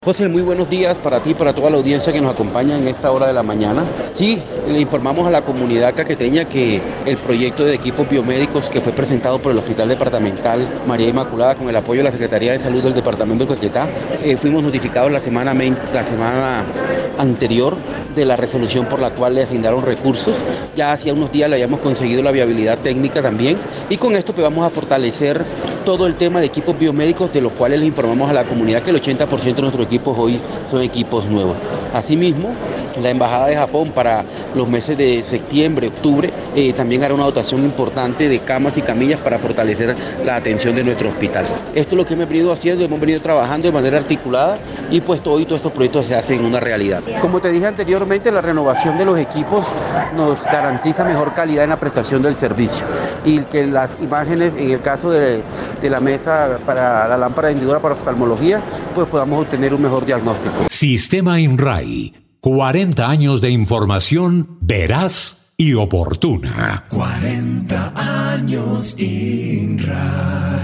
José, muy buenos días para ti y para toda la audiencia que nos acompaña en esta hora de la mañana. Sí, le informamos a la comunidad caqueteña que el proyecto de equipos biomédicos que fue presentado por el Hospital Departamental María Inmaculada con el apoyo de la Secretaría de Salud del Departamento de Caquetá, fuimos notificados la semana anterior de la resolución por la cual le asignaron recursos. Ya hacía unos días le habíamos conseguido la viabilidad técnica también y con esto pues vamos a fortalecer todo el tema de equipos biomédicos, de los cuales le informamos a la comunidad que el 80% de nuestros equipos hoy son equipos nuevos. Asimismo, la Embajada de Japón para los meses de septiembre, octubre, también hará una dotación importante de camas y camillas para fortalecer la atención de nuestro hospital. Esto es lo que hemos venido haciendo, hemos venido trabajando de manera articulada y pues hoy todos estos proyectos se hacen una realidad. Como te dije anteriormente, la renovación de los equipos nos garantiza mejor calidad en la prestación del servicio y que las imágenes, en el caso de la mesa para la lámpara hendidora para oftalmología, pues podamos obtener un mejor diagnóstico. Sistema INRAE, 40 años de información veraz y oportuna. 40 años INRAE.